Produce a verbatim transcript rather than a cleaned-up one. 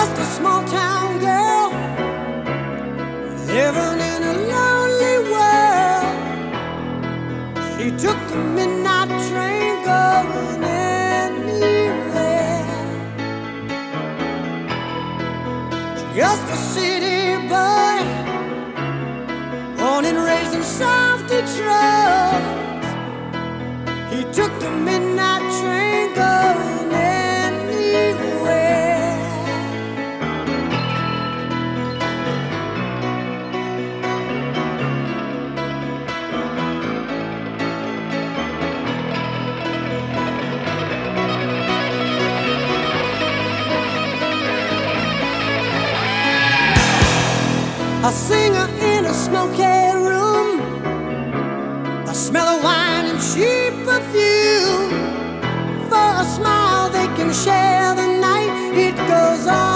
just a small town girl living in a lonely world. She took the midnight train going anywhere. Just a city boy, born and raised in South Detroit. He took the midnight train going anywhere. A singer in a smoky room, the smell of wine and cheap perfume. For a smile they can share the night. It goes on.